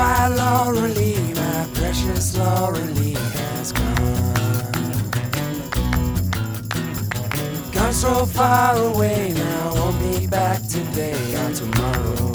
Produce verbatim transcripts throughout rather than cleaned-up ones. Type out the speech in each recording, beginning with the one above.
Goodbye, Laura Lee, my precious Laura Lee has gone. Gone so far away now, won't be back today or tomorrow.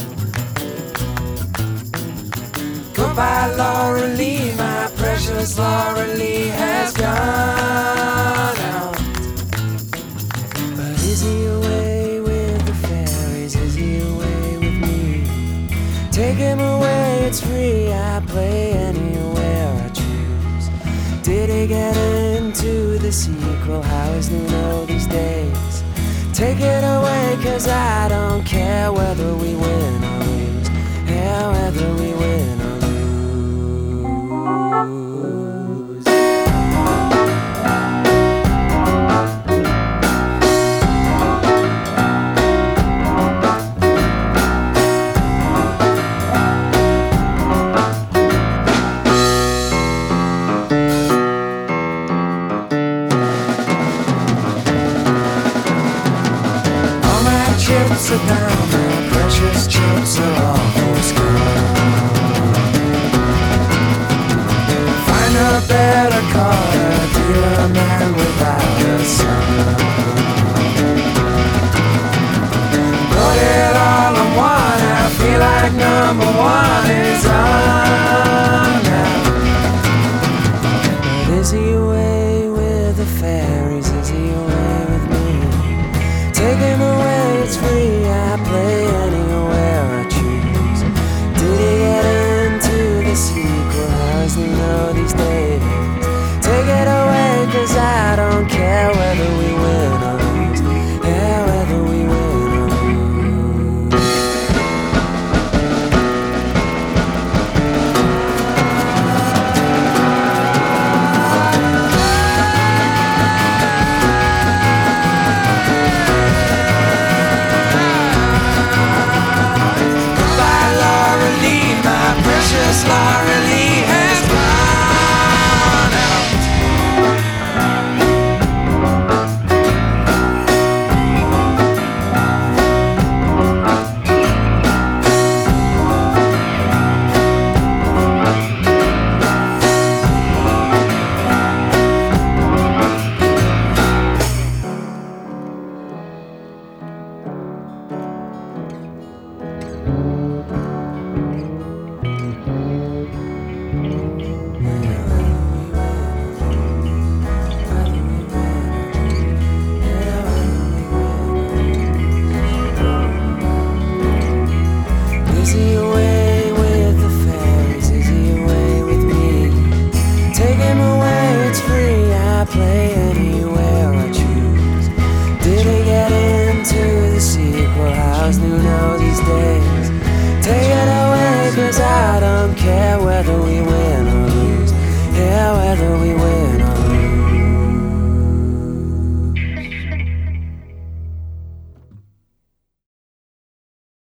Goodbye, Laura Lee, my precious Laura Lee has gone out. But is he away with the fairies? Is he away with me? Take him away, it's free. I play anywhere I choose. Did he get into the sequel? How is Nuno these days? Take it away, cause I don't care whether we win or lose. Yeah, whether we win or lose. Chips are down, my precious chips are almost gone. Find a better car, deal a man without a son. Put it all on one, I feel like number one is on now. But is he away with the fairies? Is he away with me? Take him away, it's free, I play anywhere I choose. Did he get into the sequel? How's he know these days? Take it away, cause I don't care whether we win or lose. Yeah, whether we win or lose. Precious Laura Lee has gone out. Is he away with the fairies? Is he away with me? Take him away, it's free. I play anywhere I choose. Did he get into the sequel? How's Nuno these days? Take it away, cause I don't care whether we win or lose. Yeah, whether we win